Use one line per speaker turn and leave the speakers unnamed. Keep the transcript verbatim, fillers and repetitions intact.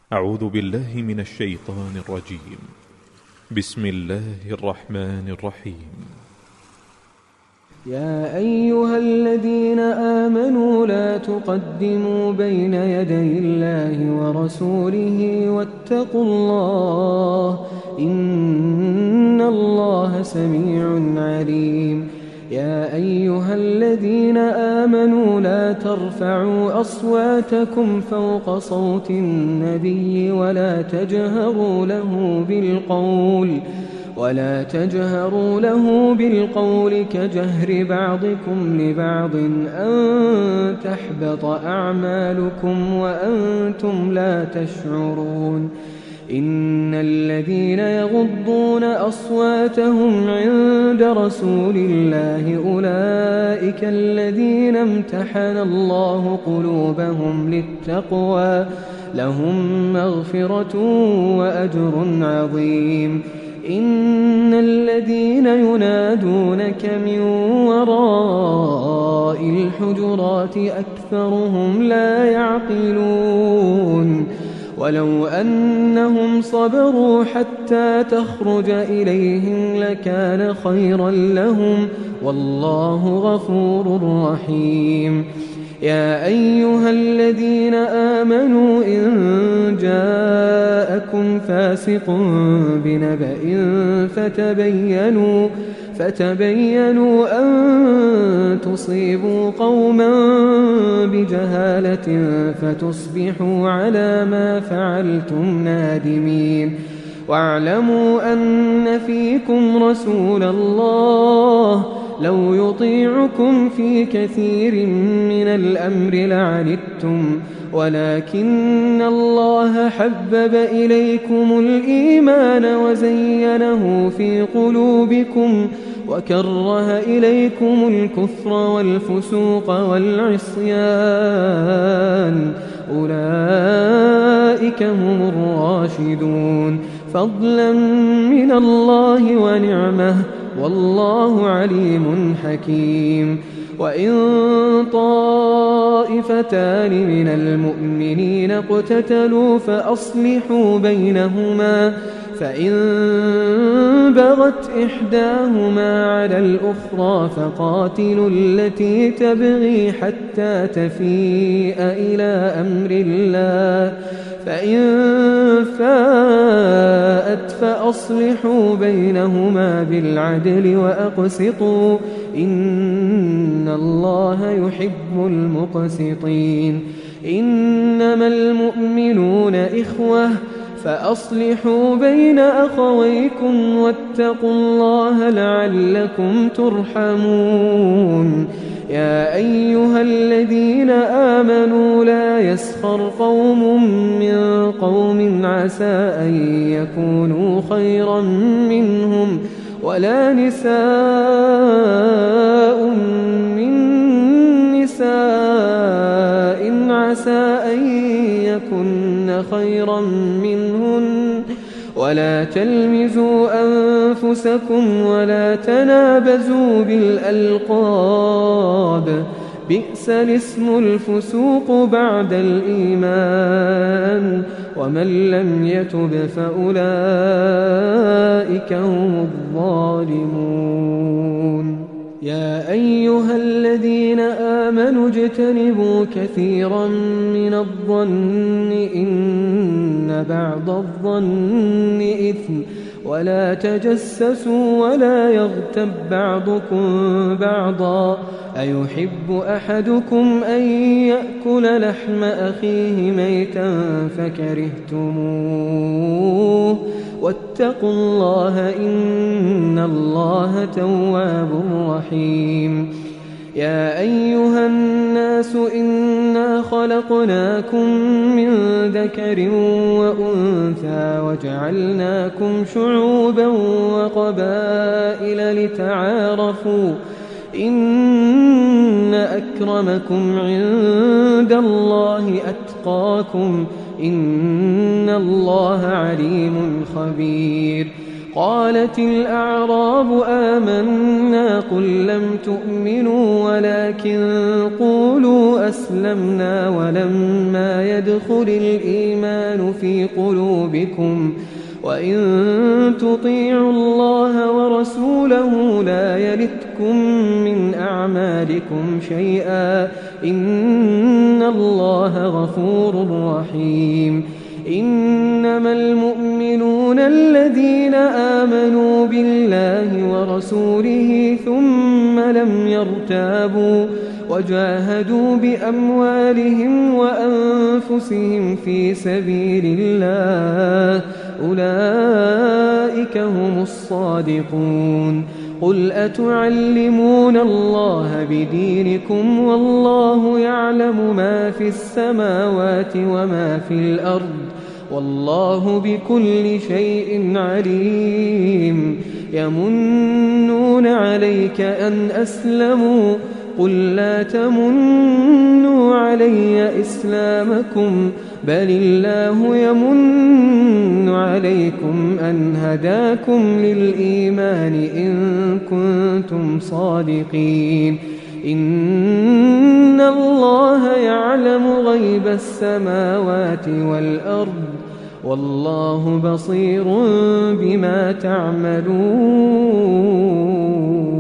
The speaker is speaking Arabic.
أعوذ بالله من الشيطان الرجيم. بسم الله الرحمن الرحيم.
يا أيها الذين آمنوا لا تقدموا بين يدي الله ورسوله واتقوا الله إن الله سميع عليم. يا أيها الذين آمنوا لا ترفعوا أصواتكم فوق صوت النبي ولا تجهروا له بالقول ولا تجهروا له بالقول كجهر بعضكم لبعض أن تحبط أعمالكم وأنتم لا تشعرون. إن الذين يغضون أصواتهم عند رسول الله أولئك الذين امتحن الله قلوبهم للتقوى لهم مغفرة وأجر عظيم. إن الذين ينادونك من وراء الحجرات أكثرهم لا يعقلون. ولو أنهم صبروا حتى تخرج إليهم لكان خيرا لهم والله غفور رحيم. يا أيها الذين آمنوا إن جاءكم فاسق بنبأ فتبينوا فتبينوا أن تصيبوا قوما بجهالة فتصبحوا على ما فعلتم نادمين. واعلموا أن فيكم رسول الله لو يطيعكم في كثير من الأمر لعنتم ولكن الله حبب إليكم الإيمان وزينه في قلوبكم وكره إليكم الكفر والفسوق والعصيان أولئك هم الراشدون فضلا من الله ونعمه والله عليم حكيم. وإن طائفتان من المؤمنين اقتتلوا فأصلحوا بينهما فإن بغت إحداهما على الأخرى فقاتلوا التي تبغي حتى تفيء إلى أمر الله فإن فاءت فأصلحوا بينهما بالعدل وأقسطوا إن الله يحب المقسطين. إنما المؤمنون إخوة فأصلحوا بين أخويكم واتقوا الله لعلكم ترحمون. يا أيها الذين آمنوا لا يسخر قوم من قوم عسى أن يكونوا خيرا منهم ولا نساء من نساء عسى أن يكن خيرا منهن ولا تلمزوا أنفسكم ولا تنابزوا بالألقاب بئس الاسم الفسوق بعد الإيمان ومن لم يتب فأولئك هم الظالمون. يا أيها الذين آمنوا اجتنبوا كثيرا من الظن إن بعض الظن إثم ولا تجسسوا ولا يغتب بعضكم بعضا أيحب أحدكم أن يأكل لحم أخيه ميتا فكرهتموه واتقوا الله إن الله تواب رحيم. يا أيها الناس إنا خلقناكم من ذكر وأنثى وجعلناكم شعوبا وقبائل لتعارفوا إن أكرمكم عند الله أتقاكم إن الله عليم خبير. قالت الأعراب آمنا قل لم تؤمنوا ولكن قولوا أسلمنا ولما يدخل الإيمان في قلوبكم وإن تطيعوا الله ورسوله لا يلتكم من أعمالكم شيئا إن الله غفور رحيم. إنما المؤمنون الذين آمنوا بالله ورسوله ثم لم يرتابوا وجاهدوا بأموالهم وأنفسهم في سبيل الله أولئك هم الصادقون. قل أتعلمون الله بدينكم والله يعلم ما في السماوات وما في الأرض والله بكل شيء عليم. يمنون عليك أن أسلموا قل لا تمنوا علي إسلامكم بل الله يمن عليكم أن هداكم للإيمان إن كنتم صادقين. إن الله يعلم غيب السماوات والأرض والله بصير بما تعملون.